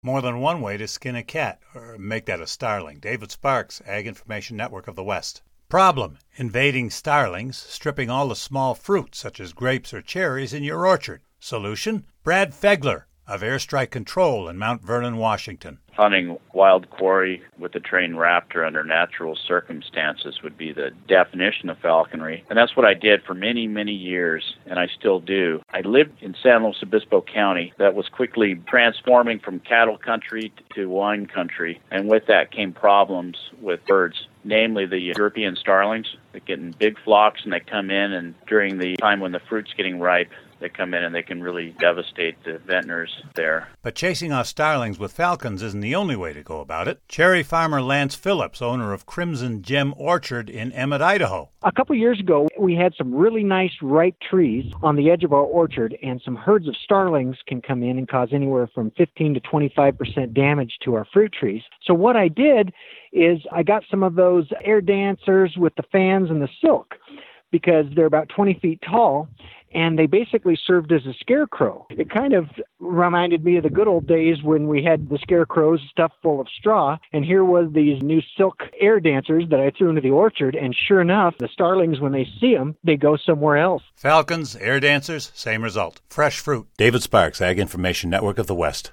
More than one way to skin a cat, or make that a starling. David Sparks, Ag Information Network of the West. Problem: invading starlings, stripping all the small fruit, such as grapes or cherries, in your orchard. Solution: Brad Fegler of Airstrike Control in Mount Vernon, Washington. Hunting wild quarry with a trained raptor under natural circumstances would be the definition of falconry. And that's what I did for many, many years, and I still do. I lived in San Luis Obispo County that was quickly transforming from cattle country to wine country. And with that came problems with birds, namely the European starlings. They get in big flocks and they come in, and during the time when the fruit's getting ripe, they come in and they can really devastate the vintners there. But chasing off starlings with falcons isn't the only way to go about it. Cherry farmer Lance Phillips, owner of Crimson Gem Orchard in Emmett, Idaho. A couple years ago, we had some really nice ripe trees on the edge of our orchard, and some herds of starlings can come in and cause anywhere from 15 to 25% damage to our fruit trees. So what I did is I got some of those air dancers with the fans and the silk, because they're about 20 feet tall, and they basically served as a scarecrow. It kind of reminded me of the good old days when we had the scarecrows stuffed full of straw, and here was these new silk air dancers that I threw into the orchard, and sure enough, the starlings, when they see them, they go somewhere else. Falcons, air dancers, same result. Fresh fruit. David Sparks, Ag Information Network of the West.